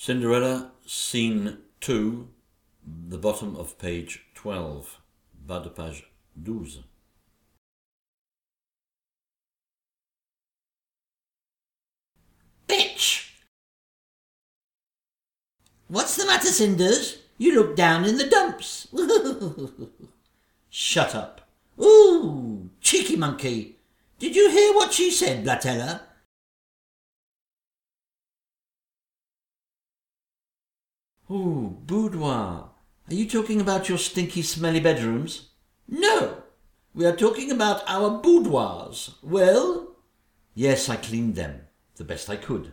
Cinderella, Scene 2, the bottom of page 12, bas de page 12. Bitch! What's the matter, Cinders? You look down in the dumps. Shut up. Ooh, cheeky monkey. Did you hear what she said, Blatella? Ooh, boudoir. Are you talking about your stinky, smelly bedrooms? No, we are talking about our boudoirs. Well? Yes, I cleaned them, the best I could.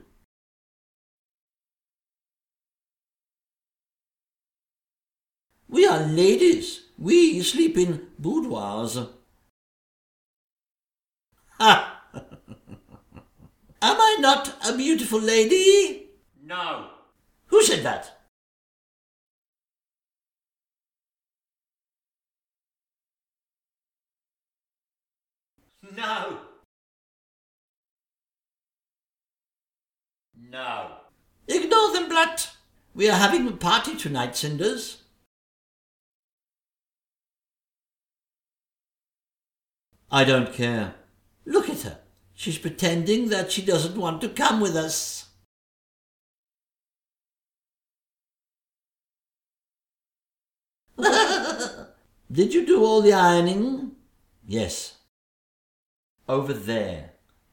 We are ladies. We sleep in boudoirs. Ha! Am I not a beautiful lady? No. Who said that? No. No. Ignore them, Blat. We are having a party tonight, Cinders. I don't care. Look at her. She's pretending that she doesn't want to come with us. Did you do all the ironing? Yes. Over there.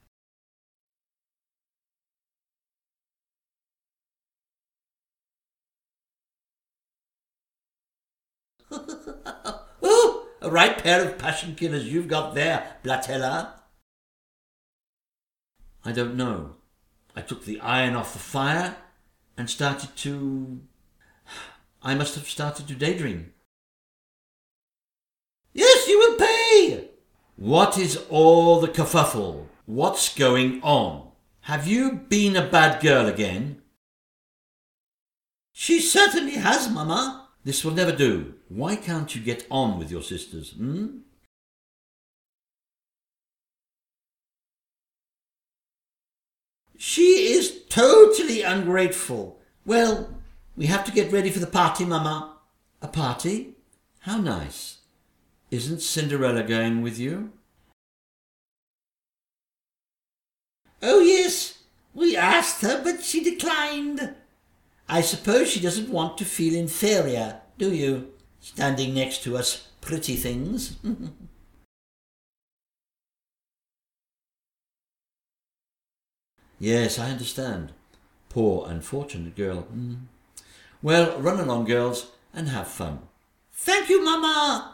Oh, a right pair of passion killers you've got there, Blatella. I don't know. I took the iron off the fire and started to... I must have started to daydream. Yes, you will pay. What is all the kerfuffle? What's going on? Have you been a bad girl again? She certainly has, Mamma. This will never do. Why can't you get on with your sisters, She is totally ungrateful. Well, we have to get ready for the party, Mamma. A party? How nice. Isn't Cinderella going with you? Oh, yes. We asked her, but she declined. I suppose she doesn't want to feel inferior, do you? Standing next to us pretty things. Yes, I understand. Poor unfortunate girl. Well, run along, girls, and have fun. Thank you, Mamma.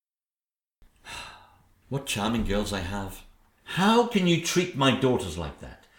What charming girls I have. How can you treat my daughters like that?